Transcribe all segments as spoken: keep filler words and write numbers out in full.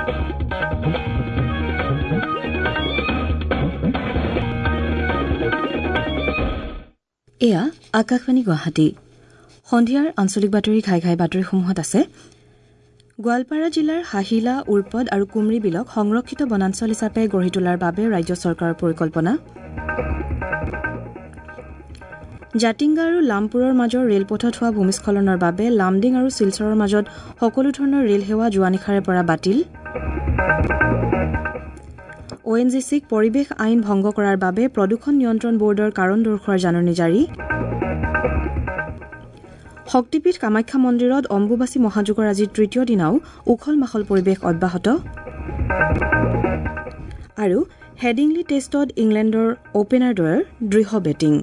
এয়া আকাশবাণী গুৱাহাটী সন্ধিয়াৰ আঞ্চলিক বাতৰি ঘাই ঘাই বাতৰিসমূহত আছে গোৱালপাৰা জিলাৰ হাহিলা উৰপদ আৰু কুমৰি বিলক সংৰক্ষিত বনাঞ্চল হিচাপে গঢ়ি তোলাৰ বাবে ৰাজ্য চৰকাৰৰ পৰিকল্পনা জাতিংগা আৰু লামপুৰৰ মাজৰ ৰেলপথত হোৱা ভূমিস্খলনৰ বাবে লামডিং আৰু শিলচৰৰ মাজত সকলো ধৰণৰ ৰেল সেৱা যোৱা নিশাৰে পৰা বাতিল অ' এন জি চিক পৰিৱেশ আইন ভংগ কৰাৰ বাবে প্ৰদূষণ নিয়ন্ত্ৰণ বৰ্ডৰ কাৰণ দৰ্শোৱাৰ জাননী জাৰি শক্তিপীঠ কামাখ্যা মন্দিৰত অম্বুবাচী মহাযুগৰ আজি তৃতীয় দিনাও উখল মাখল পৰিৱেশ অব্যাহত আৰু হেডিংলি টেষ্টত ইংলেণ্ডৰ অপেনাৰদ্বয়ৰ দৃঢ় বেটিং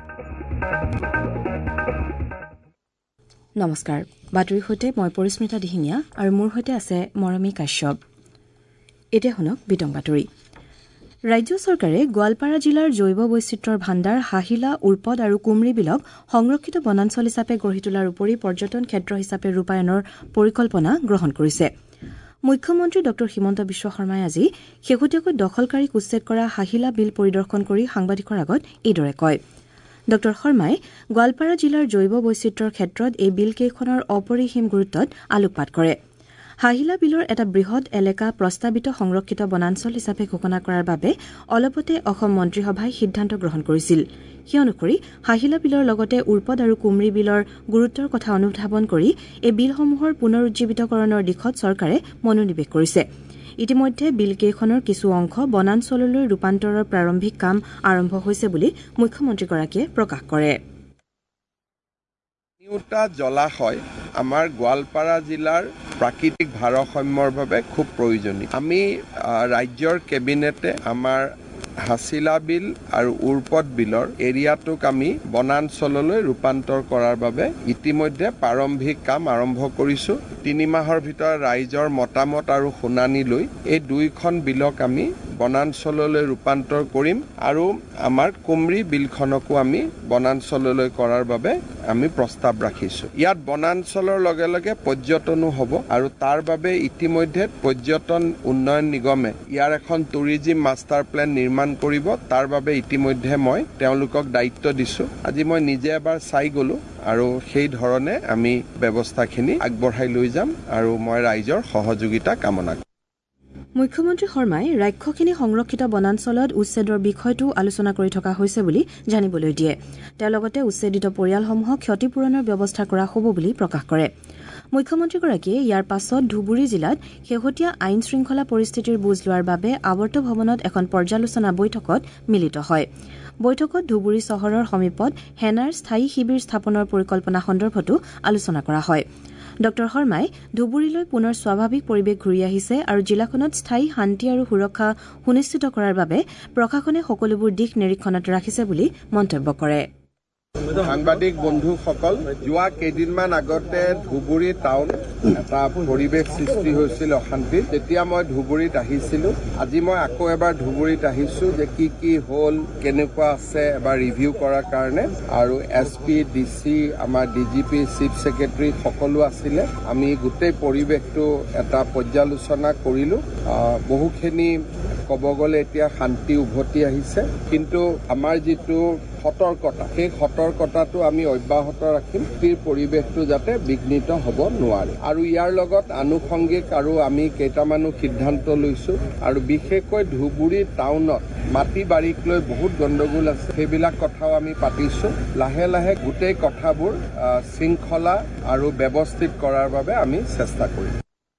নমস্কাৰ বাতৰিৰ সৈতে মই পৰিস্মিতা দিহিঙীয়া আৰু মোৰ সৈতে আছে মৰমী কাশ্যপ এতিয়া শুনক বিতং বাতৰি ৰাজ্য চৰকাৰে গোৱালপাৰা জিলাৰ জৈৱ বৈচিত্ৰ্যৰ ভাণ্ডাৰ হাহিলা উৰপদ আৰু কুমৰি বিলক সংৰক্ষিত বনাঞ্চল হিচাপে গঢ়ি তোলাৰ উপৰি পৰ্যটন ক্ষেত্ৰ হিচাপে ৰূপায়ণৰ পৰিকল্পনা গ্ৰহণ কৰিছে মুখ্যমন্ত্ৰী ড হিমন্ত বিশ্ব শৰ্মাই আজি শেহতীয়াকৈ দখলকাৰীক উচ্ছেদ কৰা হাহিলা বিল পৰিদৰ্শন কৰি সাংবাদিকৰ আগত এইদৰে কয় ড শৰ্মাই গোৱালপাৰা জিলাৰ জৈৱ বৈচিত্ৰ্যৰ ক্ষেত্ৰত এই বিলকেইখনৰ অপৰিসীম গুৰুত্বত আলোকপাত কৰে হাহিলা বিলৰ এটা বৃহৎ এলেকা প্ৰস্তাৱিত সংৰক্ষিত বনাঞ্চল হিচাপে ঘোষণা কৰাৰ বাবে অলপতে অসম মন্ত্ৰীসভাই সিদ্ধান্ত গ্ৰহণ কৰিছিল সেই অনুসৰি হাহিলা বিলৰ লগতে উৰপদ আৰু কুমৰি বিলৰ গুৰুত্বৰ কথা অনুধাৱন কৰি এই বিলসমূহৰ পুনৰুজ্জীৱিতকৰণৰ দিশত চৰকাৰে মনোনিৱেশ কৰিছে ইতিমধ্যে বিলকেইখনৰ কিছু অংশ বনাঞ্চললৈ ৰূপান্তৰৰ প্ৰাৰম্ভিক কাম আৰম্ভ হৈছে বুলি মুখ্যমন্ত্ৰীগৰাকীয়ে প্ৰকাশ কৰে তিনিওটা জলাশয় আমাৰ গোৱালপাৰা জিলাৰ প্ৰাকৃতিক ভাৰসাম্যৰ বাবে খুব প্ৰয়োজনীয় আমি ৰাজ্যৰ কেবিনেটে আমাৰ হাছিলা বিল আৰু উৰপদ বিলৰ এৰিয়াটোক আমি বনাঞ্চললৈ ৰূপান্তৰ কৰাৰ বাবে ইতিমধ্যে প্ৰাৰম্ভিক কাম আৰম্ভ কৰিছো তিনি মাহৰ ভিতৰত ৰাইজৰ মতামত আৰু শুনানি লৈ এই দুইখন বিলক আমি বনাঞ্চললৈ ৰূপান্তৰ কৰিম আৰু আমাৰ কুমৰি বিলখনকো আমি বনাঞ্চললৈ কৰাৰ বাবে আমি প্ৰস্তাৱ ৰাখিছো ইয়াত বনাঞ্চলৰ লগে লগে পৰ্যটনো হ'ব আৰু তাৰ বাবে ইতিমধ্যে পৰ্যটন উন্নয়ন নিগমে ইয়াৰ এখন টুৰিজিম মাষ্টাৰ প্লেন নিৰ্মাণ কৰিব তাৰ বাবে ইতিমধ্যে মই তেওঁলোকক দায়িত্ব দিছো আজি মই নিজে এবাৰ চাই গলো আৰু সেই ধৰণে আমি ব্যৱস্থাখিনি আগবঢ়াই লৈ যাম আৰু মই ৰাইজৰ সহযোগিতা কামনা কৰিম মুখ্যমন্ত্ৰী শৰ্মাই ৰাক্ষসখিনি সংৰক্ষিত বনাঞ্চলত উচ্ছেদৰ বিষয়টো আলোচনা কৰি থকা হৈছে বুলি জানিবলৈ দিয়ে তেওঁ লগতে উচ্ছেদিত পৰিয়ালসমূহক ক্ষতিপূৰণৰ ব্যৱস্থা কৰা হ'ব বুলি প্ৰকাশ কৰে মুখ্যমন্ত্ৰীগৰাকীয়ে ইয়াৰ পাছত ধুবুৰী জিলাত শেহতীয়া আইন শৃংখলা পৰিস্থিতিৰ বুজ লোৱাৰ বাবে আৱৰ্ত ভৱনত এখন পৰ্যালোচনা বৈঠকত মিলিত হয় বৈঠকত ধুবুৰী চহৰৰ সমীপত হেনাৰ স্থায়ী শিবিৰ স্থাপনৰ পৰিকল্পনা সন্দৰ্ভতো আলোচনা কৰা হয় ড শৰ্মাই ধুবুৰীলৈ পুনৰ স্বাভাৱিক পৰিৱেশ ঘূৰি আহিছে আৰু জিলাখনত স্থায়ী শান্তি আৰু সুৰক্ষা সুনিশ্চিত কৰাৰ বাবে প্ৰশাসনে সকলোবোৰ দিশ নিৰীক্ষণত ৰাখিছে বুলি মন্তব্য কৰে সাংবাদিক বন্ধুসকল যোৱা কেইদিনমান আগতে ধুবুৰী টাউন এটা পৰিৱেশ সৃষ্টি হৈছিল অশান্তি তেতিয়া মই ধুবুৰীত আহিছিলো আজি মই আকৌ এবাৰ ধুবুৰীত আহিছো যে কি কি হ'ল কেনেকুৱা আছে এবাৰ ৰিভিউ কৰাৰ কাৰণে আৰু এছ পি ডি চি আমাৰ D G P chief secretary সকলো আছিলে আমি গোটেই পৰিৱেশটো এটা পৰ্যালোচনা কৰিলো বহুখিনি ক'ব গ'লে এতিয়া শান্তি উভতি আহিছে কিন্তু আমাৰ যিটো সতৰ্কতা সেই সতৰ্কতাটো আমি অব্যাহত ৰাখিম এই পৰিৱেশটো যাতে বিঘ্নিত হ'ব নোৱাৰে আৰু ইয়াৰ লগত আনুষংগিক আৰু আমি কেইটামানো সিদ্ধান্ত লৈছো আৰু বিশেষকৈ ধুবুৰী টাউনত মাটি বাৰীক লৈ বহুত গণ্ডগোল আছে সেইবিলাক কথাও আমি পাতিছো লাহে লাহে গোটেই কথাবোৰ শৃংখলা আৰু ব্যৱস্থিত কৰাৰ বাবে আমি চেষ্টা কৰিম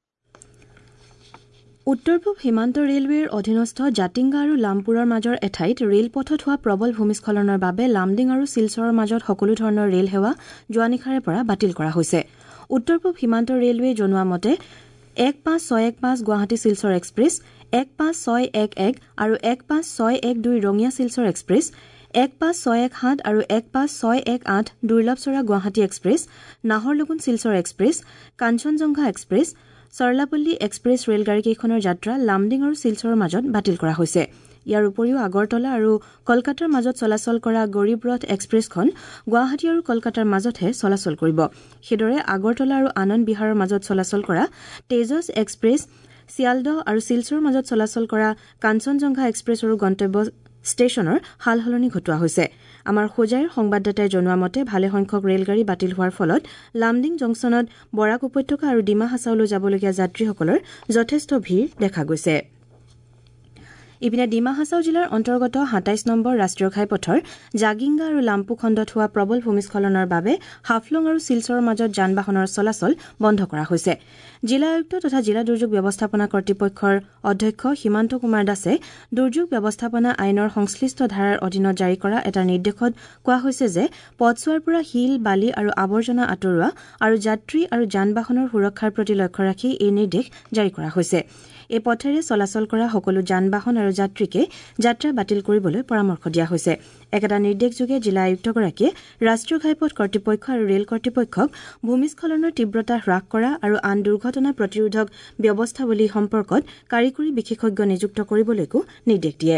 উত্তৰ পূব সীমান্ত ৰেলৱেৰ অধীনস্থ জাতিংগা আৰু লামপুৰৰ মাজৰ এঠাইত ৰেলপথত হোৱা প্ৰবল ভূমিস্খলনৰ বাবে লামডিং আৰু শিলচৰৰ মাজত সকলো ধৰণৰ ৰেল সেৱা যোৱা নিশাৰে পৰা বাতিল কৰা হৈছে উত্তৰ পূব সীমান্ত ৰেলৱে জনোৱা মতে এক পাঁচ ছয় এক পাঁচ গুৱাহাটী শিলচৰ এক্সপ্ৰেছ এক পাঁচ ছয় এক এক আৰু এক পাঁচ ছয় এক দুই ৰঙিয়া শিলচৰ এক্সপ্ৰেছ এক পাঁচ ছয় এক সাত আৰু এক পাঁচ ছয় এক আঠ Dullabcherra Guwahati express Naharlagun Silchar express Kanchenjunga express Charlapalli express ৰেলগাড়ীকেইখনৰ যাত্ৰা লামডিং আৰু শিলচৰৰ মাজত বাতিল কৰা হৈছে ইয়াৰ উপৰিও আগৰতলা আৰু কলকাতাৰ মাজত চলাচল কৰা গৰীব ৰথ এক্সপ্ৰেছখন গুৱাহাটী আৰু কলকাতাৰ মাজতহে চলাচল কৰিব সেইদৰে আগৰতলা আৰু আনন্দ বিহাৰৰ মাজত চলাচল কৰা তেজছ এক্সপ্ৰেছ শিয়ালদহ আৰু শিলচৰৰ মাজত চলাচল কৰা কাঞ্চনজংঘা এক্সপ্ৰেছৰো গন্তব্য ষ্টেচনৰ হাল সলনি ঘটোৱা হৈছে। আমাৰ হোজাইৰ সংবাদদাতাই জনোৱা মতে ভালেসংখ্যক ৰেলগাড়ী বাতিল হোৱাৰ ফলত লামডিং জংচনত বৰাক উপত্যকা আৰু ডিমা হাছাওলৈ যাবলগীয়া যাত্ৰীসকলৰ যথেষ্ট ভিৰ দেখা গৈছে। ইপিনে ডিমা হাছাও জিলাৰ অন্তৰ্গত সাতাইশ নম্বৰ ৰাষ্ট্ৰীয় ঘাইপথৰ জাগিংগা আৰু লাম্পু খণ্ডত হোৱা প্ৰবল ভূমিস্খলনৰ বাবে হাফলং আৰু শিলচৰৰ মাজত যান বাহনৰ চলাচল বন্ধ কৰা হৈছে। জিলা আয়ুক্ত তথা জিলা দুৰ্যোগ ব্যৱস্থাপনা কৰ্তৃপক্ষৰ অধ্যক্ষ সীমান্ত কুমাৰ দাসে দুৰ্যোগ ব্যৱস্থাপনা আইনৰ সংশ্লিষ্ট ধাৰাৰ অধীনত জাৰি কৰা এটা নিৰ্দেশত কোৱা হৈছে যে পথছোৱাৰ পৰা শিল বালি আৰু আৱৰ্জনা আঁতৰোৱা আৰু যাত্ৰী আৰু যান বাহনৰ সুৰক্ষাৰ প্ৰতি লক্ষ্য ৰাখি এই নিৰ্দেশ জাৰি কৰা হৈছে। এই পথেৰে চলাচল কৰা সকলো যান বাহন আৰু যাত্ৰীকে যাত্ৰা বাতিল কৰিবলৈ পৰামৰ্শ দিয়া হৈছে। একেটা নিৰ্দেশযোগে জিলা আয়ুক্তগৰাকীয়ে ৰাষ্ট্ৰীয় ঘাইপথ কৰ্তৃপক্ষ আৰু ৰেল কৰ্তৃপক্ষক ভূমিস্খলনৰ তীব্ৰতা হ্ৰাস কৰা আৰু আন দুৰ্ঘটনা প্ৰতিৰোধক ব্যৱস্থাৱলী সম্পৰ্কত কাৰিকৰী বিশেষজ্ঞ নিযুক্ত কৰিবলৈকো নিৰ্দেশ দিয়ে।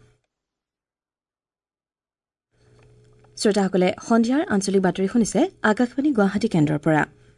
শ্ৰোতাসকলে সন্ধিয়াৰ আঞ্চলিক বাতৰি শুনিছে আকাশবাণী গুৱাহাটী কেন্দ্ৰৰ পৰা।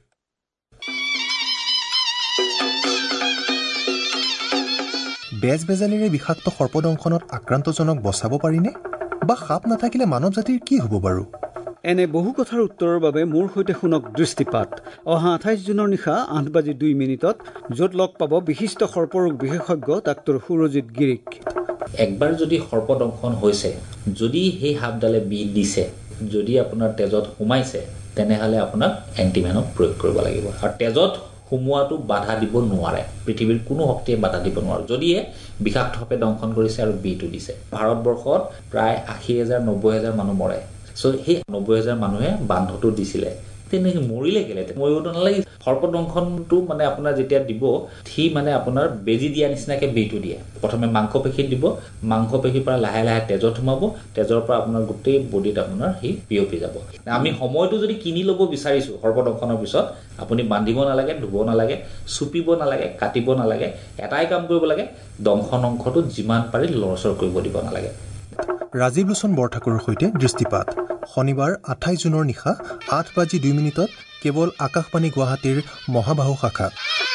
বেজবেজালিৰে বিষাক্ত সৰ্পদংশনত আক্ৰান্তজনক বচাব পাৰিনে? বা সাপ নাথাকিলে মানৱ জাতিৰ কি হ'ব বাৰু? এনে বহু কথাৰ উত্তৰৰ বাবে মোৰ সৈতে শুনক দৃষ্টিপাত। অহা আঠাইছ জুনৰ নিশা আঠ বাজি দুই মিনিটত য'ত লগ পাব বিশিষ্ট সৰ্পৰোগ বিশেষজ্ঞ ডাক্তৰ সুৰজিৎ গিৰিক। একবাৰ যদি সৰ্পদংশন হৈছে, যদি সেই সাপডালে বিষ দিছে, যদি আপোনাৰ তেজত সোমাইছে, তেনেহ'লে আপোনাক এণ্টিভেনম প্ৰয়োগ কৰিব লাগিব। আৰু তেজত সোমোৱাটো বাধা দিব নোৱাৰে, পৃথিৱীৰ কোনো শক্তিয়ে বাধা দিব নোৱাৰে যদিহে বিষাক্ত সাপে দংশন কৰিছে আৰু বিষটো দিছে। ভাৰতবৰ্ষত প্ৰায় আশী হাজাৰ নব্বৈ হাজাৰ মানুহ মৰে। চ' সেই নব্বৈ হাজাৰ মানুহে বান্ধটো দিছিলে, তেনেকৈ মৰিলে কেলে? মৰিবতো নালাগে। সৰ্পদংশনটো মানে আপোনাৰ যেতিয়া দিব, সি মানে আপোনাৰ বেজি দিয়া নিচিনাকৈ বিষটো দিয়ে। প্ৰথমে মাংসপেশীত দিব, মাংসপেশীৰ পৰা লাহে লাহে তেজত সোমাব, তেজৰ পৰা আপোনাৰ গোটেই বডিত আপোনাৰ সি বিয়পি যাব। আমি সময়টো যদি কিনি ল'ব বিচাৰিছোঁ সৰ্পদংশনৰ পিছত, আপুনি বান্ধিব নালাগে, ধুব নালাগে, চুপিব নালাগে, কাটিব নালাগে। এটাই কাম কৰিব লাগে, দংশন অংশটো যিমান পাৰি লৰচৰ কৰিব দিব নালাগে। ৰাজীৱ লোচন বৰঠাকুৰৰ সৈতে দৃষ্টিপাত শনিবাৰ আঠাইছ জুনৰ নিশা আঠ বাজি দুই মিনিটত কেৱল আকাশবাণী গুৱাহাটীৰ মহাবাহু শাখাত।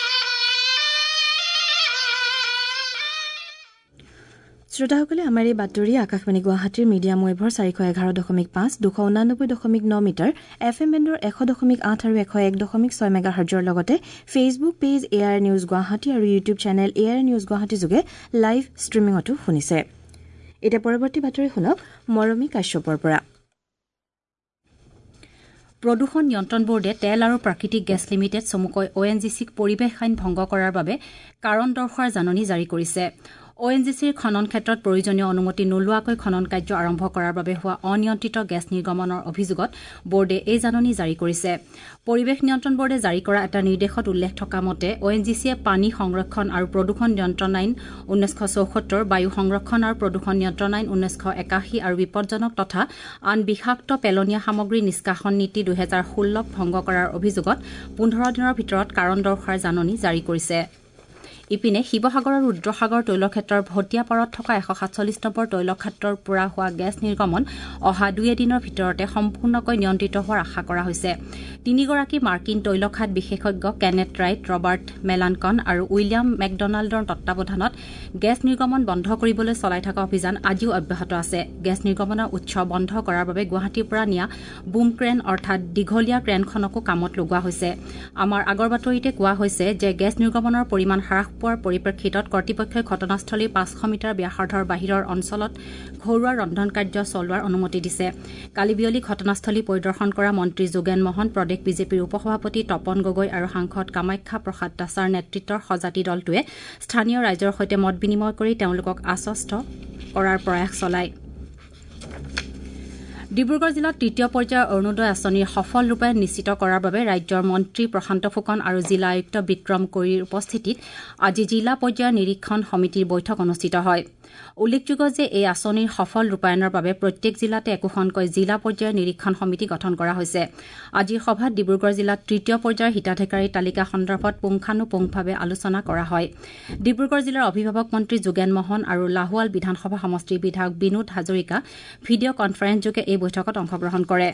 শ্ৰোতাসকলে আমাৰ এই বাতৰি আকাশবাণী গুৱাহাটীৰ মিডিয়াম ৱেভৰ চাৰিশ এঘাৰ দশমিক পাঁচ দুশ ঊনানব্বৈ দশমিক ন মিটাৰ এফ এম বেণ্ডৰ এশ দশমিক আঠ আৰু এশ এক দশমিক ছয় মেগা হাৰ্জৰ লগতে Facebook page A R news Guwahati আৰু YouTube channel A R news Guwahati যোগে লাইভ ষ্ট্ৰিমিঙতো শুনিছে। এতিয়া পৰৱৰ্তী বাতৰি শুনক মৰমী কাশ্যপৰ পৰা। প্ৰদূষণ নিয়ন্ত্ৰণ বোৰ্ডে তেল আৰু প্ৰাকৃতিক গেছ লিমিটেড চমুকৈ অ' এন জি চিক পৰিৱেশ আইন ভংগ কৰাৰ বাবে কাৰণ দৰ্শোৱাৰ জাননী জাৰি কৰিছে। অ' এন জি চিৰ খনন ক্ষেত্ৰত প্ৰয়োজনীয় অনুমতি নোলোৱাকৈ খনন কাৰ্য আৰম্ভ কৰাৰ বাবে হোৱা অনিয়ন্ত্ৰিত গেছ নিৰ্গমনৰ অভিযোগত বোৰ্ডে এই জাননী জাৰি কৰিছে। পৰিৱেশ নিয়ন্ত্ৰণ বোৰ্ডে জাৰি কৰা এটা নিৰ্দেশত উল্লেখ থকা মতে অ' এন জি চিয়ে পানী সংৰক্ষণ আৰু প্ৰদূষণ নিয়ন্ত্ৰণ আইন ঊনৈছশ চৌসত্তৰ, বায়ু সংৰক্ষণ আৰু প্ৰদূষণ নিয়ন্ত্ৰণ আইন ঊনৈছশ একাশী আৰু বিপদজনক তথা আন বিষাক্ত পেলনীয়া সামগ্ৰী নিষ্কাশন নীতি দুহেজাৰ ষোল্লক ভংগ কৰাৰ অভিযোগত পোন্ধৰ দিনৰ ভিতৰত কাৰণ দৰ্শোৱাৰ জাননী জাৰি কৰিছে। ইপিনে শিৱসাগৰৰ ৰুদ্ৰসাগৰ তৈলক্ষেত্ৰৰ ভটিয়াপাৰত থকা এশ সাতচল্লিছ নম্বৰ তৈলক্ষেত্ৰৰ পৰা হোৱা গেছ নিৰ্গমন অহা দুই এদিনৰ ভিতৰতে সম্পূৰ্ণকৈ নিয়ন্ত্ৰিত হোৱাৰ আশা কৰা হৈছে। তিনিগৰাকী মাৰ্কিন তৈলখাত বিশেষজ্ঞ কেনেট ৰাইট, ৰবাৰ্ট মেলানকন আৰু উইলিয়াম মেকডনাল্ডৰ তত্বাৱধানত গেছ নিৰ্গমন বন্ধ কৰিবলৈ চলাই থকা অভিযান আজিও অব্যাহত আছে। গেছ নিৰ্গমনৰ উৎস বন্ধ কৰাৰ বাবে গুৱাহাটীৰ পৰা নিয়া বুম ক্ৰেন অৰ্থাৎ দীঘলীয়া ক্ৰেনখনকো কামত লগোৱা হৈছে। আমাৰ আগৰ বাতৰিতে কোৱা হৈছে যে গেছ নিৰ্গমনৰ পৰিমাণ হ্ৰাস পোৱাৰ পৰিপ্ৰেক্ষিতত কৰ্তৃপক্ষই ঘটনাস্থলীৰ পাঁচশ মিটাৰ ব্যাসাৰ্ধৰ বাহিৰৰ অঞ্চলত ঘৰুৱা ৰন্ধন কাৰ্য চলোৱাৰ অনুমতি দিছে। কালি বিয়লি ঘটনাস্থলী পৰিদৰ্শন কৰা মন্ত্ৰী যোগেন মহন, প্ৰদেশ বিজেপিৰ উপসভাপতি তপন গগৈ আৰু সাংসদ কামাখ্যা প্ৰসাদ দাসৰ নেতৃত্বৰ সজাতি দলটোৱে স্থানীয় ৰাইজৰ সৈতে মত বিনিময় কৰি তেওঁলোকক আশ্বস্ত কৰাৰ প্ৰয়াস চলায়। ডিব্ৰুগড় জিলাত তৃতীয় পৰ্যায়ৰ অৰুণোদয় আঁচনিৰ সফল ৰূপায়ণ নিশ্চিত কৰাৰ বাবে ৰাজ্যৰ মন্ত্ৰী প্ৰশান্ত ফুকন আৰু জিলা আয়ুক্ত বিক্ৰম কোৰীৰ উপস্থিতিত আজি জিলা পৰ্যায়ৰ নিৰীক্ষণ সমিতিৰ বৈঠক অনুষ্ঠিত হয়। উল্লেখযোগ্য যে এই আঁচনিৰ সফল ৰূপায়ণৰ বাবে প্ৰত্যেক জিলাতে একোখনকৈ জিলা পৰ্যায়ৰ নিৰীক্ষণ সমিতি গঠন কৰা হৈছে। আজিৰ সভাত ডিব্ৰুগড় জিলাত তৃতীয় পৰ্যায়ৰ হিতাধিকাৰীৰ তালিকা সন্দৰ্ভত পুংখানুপুংখভাৱে আলোচনা কৰা হয়। ডিব্ৰুগড় জিলাৰ অভিভাৱক মন্ত্ৰী যোগেন মহন আৰু লাহোৱাল বিধানসভা সমষ্টিৰ বিধায়ক বিনোদ হাজৰিকা ভিডিঅ' কনফাৰেন্সযোগে এই বৈঠকত অংশগ্ৰহণ কৰে।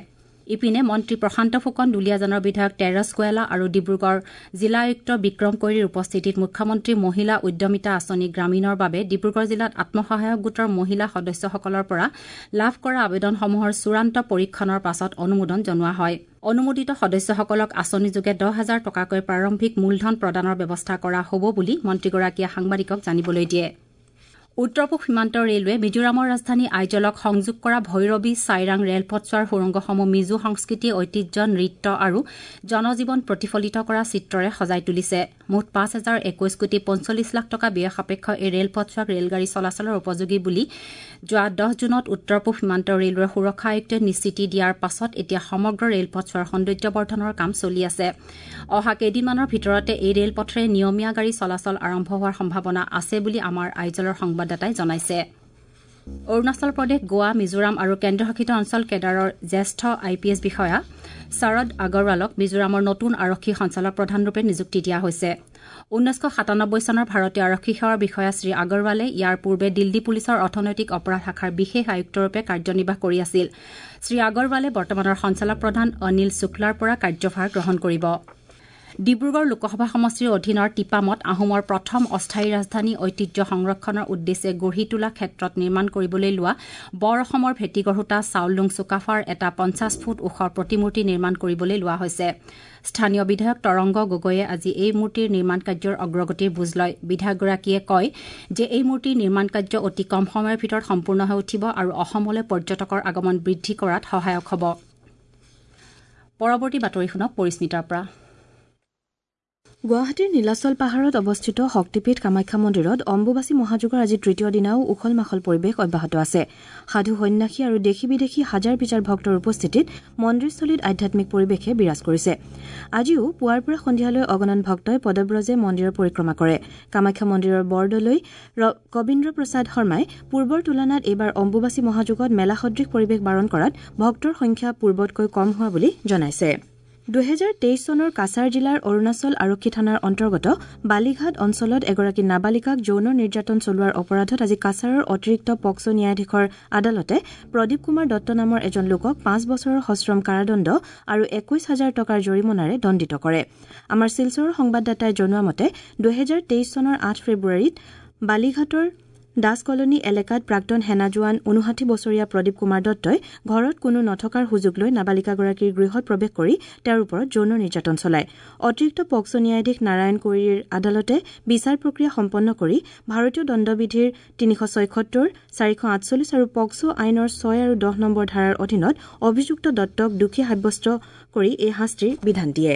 ইপিনে মন্ত্ৰী প্ৰশান্ত ফুকন, দুলীয়াজানৰ বিধায়ক তেৰছ কোৱেলা আৰু ডিব্ৰুগড় জিলা আয়ুক্ত বিক্ৰম কৈৰীৰ উপস্থিতিত মুখ্যমন্ত্ৰী মহিলা উদ্যমিতা আঁচনি গ্ৰামীণৰ বাবে ডিব্ৰুগড় জিলাত আত্মসহায়ক গোটৰ মহিলা সদস্যসকলৰ পৰা লাভ কৰা আবেদনসমূহৰ চূড়ান্ত পৰীক্ষণৰ পাছত অনুমোদন জনোৱা হয়। অনুমোদিত সদস্যসকলক আঁচনিযোগে দহ হাজাৰ টকাকৈ প্ৰাৰম্ভিক মূলধন প্ৰদানৰ ব্যৱস্থা কৰা হ'ব বুলি মন্ত্ৰীগৰাকীয়ে সাংবাদিকক জানিবলৈ দিয়ে। উত্তৰ পূব সীমান্ত ৰেলৱে মিজোৰামৰ ৰাজধানী আইজলক সংযোগ কৰা ভৈৰৱী চাইৰাং ৰেলপথছোৱাৰ সুৰংগসমূহ মিজো সংস্কৃতি, ঐতিহ্য, নৃত্য আৰু জনজীৱন প্ৰতিফলিত কৰা চিত্ৰৰে সজাই তুলিছে। মুঠ পাঁচ হাজাৰ একৈশ কোটি পঞ্চল্লিছ লাখ টকা ব্যয় সাপেক্ষ এই ৰেলপথছোৱাক ৰেলগাড়ী চলাচলৰ উপযোগী বুলি যোৱা দহ জুনত উত্তৰ পূব সীমান্ত ৰেলৱেৰ সুৰক্ষা আয়ুক্তই নিশ্চিতি দিয়াৰ পাছত এতিয়া সমগ্ৰ ৰেলপথছোৱাৰ সৌন্দৰ্যবৰ্ধনৰ কাম চলি আছে। অহা কেইদিনমানৰ ভিতৰতে এই ৰেলপথেৰে নিয়মীয়া গাড়ী চলাচল আৰম্ভ হোৱাৰ সম্ভাৱনা আছে বুলি আমাৰ আইজলৰ সংবাদদাতাই জনাইছে। অৰুণাচল প্ৰদেশ, গোৱা, মিজোৰাম আৰু কেন্দ্ৰশাসিত অঞ্চল কেডাৰৰ জ্যেষ্ঠ আই পি এছ বিষয়া শৰদ আগৰৱালক মিজোৰামৰ নতুন আৰক্ষী সঞ্চালক প্ৰধানৰূপে নিযুক্তি দিয়া হৈছে। ঊনৈছশ সাতানব্বৈ চনৰ ভাৰতীয় আৰক্ষী সেৱাৰ বিষয়া শ্ৰী আগৰৱালে ইয়াৰ পূৰ্বে দিল্লী পুলিচৰ অৰ্থনৈতিক অপৰাধ শাখাৰ বিশেষ আয়ুক্তৰূপে কাৰ্যনিৰ্বাহ কৰি আছিল। শ্ৰী আগৰৱালে বৰ্তমানৰ সঞ্চালক প্ৰধান অনিল শুক্লাৰ পৰা কাৰ্যভাৰ গ্ৰহণ কৰিব। ডিব্ৰুগড় লোকসভা সমষ্টিৰ অধীনৰ টিপামত আহোমৰ প্ৰথম অস্থায়ী ৰাজধানী ঐতিহ্য সংৰক্ষণৰ উদ্দেশ্যে গঢ়ি তোলা ক্ষেত্ৰত নিৰ্মাণ কৰিবলৈ লোৱা বৰ অসমৰ ভেটিগঢ়োতা চাউলুং চুকাফাৰ এটা পঞ্চাছ ফুট ওখ প্ৰতিমূৰ্তি নিৰ্মাণ কৰিবলৈ লোৱা হৈছে। স্থানীয় বিধায়ক তৰংগ গগৈয়ে আজি এই মূৰ্তিৰ নিৰ্মাণ কাৰ্যৰ অগ্ৰগতিৰ বুজ লয়। বিধায়কগৰাকীয়ে কয় যে এই মূৰ্তিৰ নিৰ্মাণ কাৰ্য অতি কম সময়ৰ ভিতৰত সম্পূৰ্ণ হৈ উঠিব আৰু অসমলৈ পৰ্যটকৰ আগমন বৃদ্ধি কৰাত সহায়ক হ'ব। পৰৱৰ্তী বাতৰি শুনক পৰিস্মিতাৰ পৰা। গুৱাহাটীৰ নীলাচল পাহাৰত অৱস্থিত শক্তিপীঠ কামাখ্যা মন্দিৰত অম্বুবাচী মহাযুগৰ আজি তৃতীয় দিনাও উখল মাখল পৰিৱেশ অব্যাহত আছে। সাধু সন্যাসী আৰু দেশী বিদেশী হাজাৰ বিজাৰ ভক্তৰ উপস্থিতিত মন্দিৰস্থলীত আধ্যাত্মিক পৰিৱেশে বিৰাজ কৰিছে। আজিও পুৱাৰ পৰা সন্ধিয়ালৈ অগণন ভক্তই পদব্ৰজে মন্দিৰৰ পৰিক্ৰমা কৰে। কামাখ্যা মন্দিৰৰ বৰদলৈ কবীন্দ্ৰ প্ৰসাদ শৰ্মাই পূৰ্বৰ তুলনাত এইবাৰ অম্বুবাচী মহাযুগত মেলা সদৃশ পৰিৱেশ বাৰণ কৰাত ভক্তৰ সংখ্যা পূৰ্বতকৈ কম হোৱা বুলি জনাইছে। দুহেজাৰ তেইছ চনৰ কাছাৰ জিলাৰ অৰুণাচল আৰক্ষী থানাৰ অন্তৰ্গত বালিঘাট অঞ্চলত এগৰাকী নাবালিকাক যৌন নিৰ্যাতন চলোৱাৰ অপৰাধত আজি কাছাৰৰ অতিৰিক্ত পক্সো ন্যায়াধীশৰ আদালতে প্ৰদীপ কুমাৰ দত্ত নামৰ এজন লোকক পাঁচ বছৰৰ সশ্ৰম কাৰাদণ্ড আৰু একৈশ হাজাৰ টকাৰ জৰিমনাৰে দণ্ডিত কৰে। আমাৰ শিলচৰৰ সংবাদদাতাই জনোৱা মতে দুহেজাৰ তেইছ চনৰ আঠ ফেব্ৰুৱাৰীত বালিঘাটৰ দাস কলনী এলেকাত প্ৰাক্তন সেনা জোৱান ঊনষাঠি বছৰীয়া প্ৰদীপ কুমাৰ দত্তই ঘৰত কোনো নথকাৰ সুযোগ লৈ নাবালিকাগৰাকীৰ গৃহত প্ৰৱেশ কৰি তেওঁৰ ওপৰত যৌন নিৰ্যাতন চলায়। অতিৰিক্ত পক্সো ন্যায়াধীশ নাৰায়ণ কৈৰীৰ আদালতে বিচাৰ প্ৰক্ৰিয়া সম্পন্ন কৰি ভাৰতীয় দণ্ডবিধিৰ তিনিশ ছয়সত্তৰ, চাৰিশ আঠচল্লিছ আৰু পক্সো আইনৰ ছয় আৰু দহ নম্বৰ ধাৰাৰ অধীনত অভিযুক্ত দত্তক দোষী সাব্যস্ত কৰি এই শাস্তিৰ বিধান দিয়ে।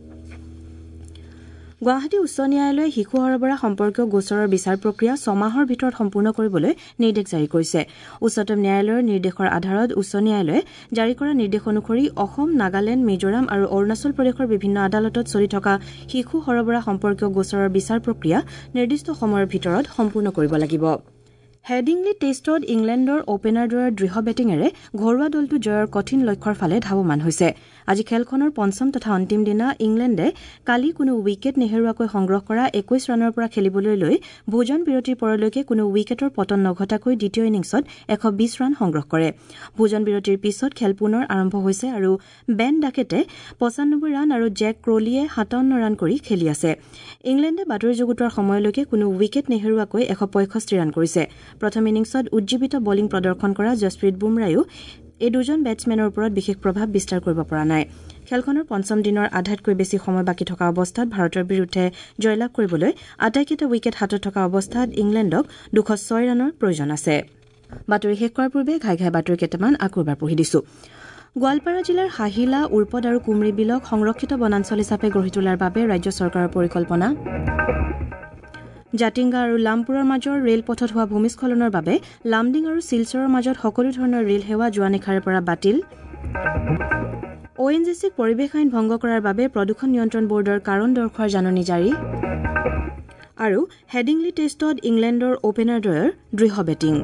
গুৱাহাটী উচ্চ ন্যায়ালয়ে শিশু সৰবৰাহ সম্পৰ্কীয় গোচৰৰ বিচাৰ প্ৰক্ৰিয়া ছমাহৰ ভিতৰত সম্পূৰ্ণ কৰিবলৈ নিৰ্দেশ জাৰি কৰিছে। উচ্চতম ন্যায়ালয়ৰ নিৰ্দেশৰ আধাৰত উচ্চ ন্যায়ালয়ে জাৰি কৰা নিৰ্দেশ অনুসৰি অসম, নাগালেণ্ড, মিজোৰাম আৰু অৰুণাচল প্ৰদেশৰ বিভিন্ন আদালতত চলি থকা শিশু সৰবৰাহ সম্পৰ্কীয় গোচৰৰ বিচাৰ প্ৰক্ৰিয়া নিৰ্দিষ্ট সময়ৰ ভিতৰত সম্পূৰ্ণ কৰিব লাগিব। হেডিংলি টেষ্টত ইংলেণ্ডৰ অপেনাৰদ্বয়ৰ দৃঢ় বেটিঙেৰে ঘৰুৱা দলটো জয়ৰ কঠিন লক্ষ্যৰ ফালে ধাৱমান হৈছে। আজি খেলখনৰ পঞ্চম তথা অন্তিম দিনা ইংলেণ্ডে কালি কোনো উইকেট নেহেৰুৱাকৈ সংগ্ৰহ কৰা একৈশ ৰানৰ পৰা খেলিবলৈ লৈ ভোজন বিৰতিৰ পৰলৈকে কোনো উইকেটৰ পতন নঘটাকৈ দ্বিতীয় ইনিংছত এশ বিশ ৰান সংগ্ৰহ কৰে। ভোজন বিৰতিৰ পিছত খেল পুনৰ আৰম্ভ হৈছে আৰু বেন ডাকেটে পঁচানব্বৈ ৰান আৰু জেক ক্ৰলিয়ে সাতাৱন্ন ৰান কৰি খেলি আছে। ইংলেণ্ডে বাতৰি যুগুতোৱাৰ সময়লৈকে কোনো উইকেট নেহেৰুৱাকৈ এশ পঁয়ষষ্ঠি ৰান কৰিছে। প্ৰথম ইনিংছত উজ্জীৱিত বলিং প্ৰদৰ্শন কৰা যশপ্ৰীত বুমৰায়ো এই দুজন বেটছমেনৰ ওপৰত বিশেষ প্ৰভাৱ বিস্তাৰ কৰিব পৰা নাই। খেলখনৰ পঞ্চম দিনৰ আধাতকৈ বেছি সময় বাকী থকা অৱস্থাত ভাৰতৰ বিৰুদ্ধে জয়লাভ কৰিবলৈ আটাইকেইটা উইকেট হাতত থকা অৱস্থাত ইংলেণ্ডক দুশ ছয় ৰানৰ প্ৰয়োজন আছে। বাতৰি শেষ কৰাৰ পূৰ্বে ঘাই ঘাই বাতৰি কেইটামান আকৌ এবাৰ পঢ়ি দিছো। গোৱালপাৰা জিলাৰ হাহিলা, উৰপদ আৰু কুমৰী বিলক সংৰক্ষিত বনাঞ্চল হিচাপে গঢ়ি তোলাৰ বাবে ৰাজ্য চৰকাৰৰ পৰিকল্পনা। জাতিংগা আৰু লামপুৰৰ মাজৰ ৰেলপথত হোৱা ভূমিস্খলনৰ বাবে লামডিং আৰু শিলচৰৰ মাজত সকলো ধৰণৰ ৰেল সেৱা যোৱা নিশাৰে পৰা বাতিল। অ' এন জি চিক পৰিৱেশ আইন ভংগ কৰাৰ বাবে প্ৰদূষণ নিয়ন্ত্ৰণ বৰ্ডৰ কাৰণ দৰ্শোৱাৰ জাননী জাৰি। আৰু হেডিংলি টেষ্টত ইংলেণ্ডৰ অপেনাৰদ্বয়ৰ দৃঢ় বেটিং।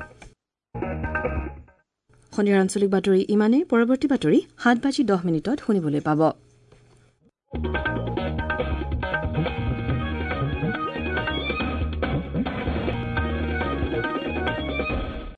সন্ধিয়াৰ আঞ্চলিক বাতৰি ইমানেই। পৰৱৰ্তী বাতৰি সাত বাজি দহ মিনিটত শুনিবলৈ পাব।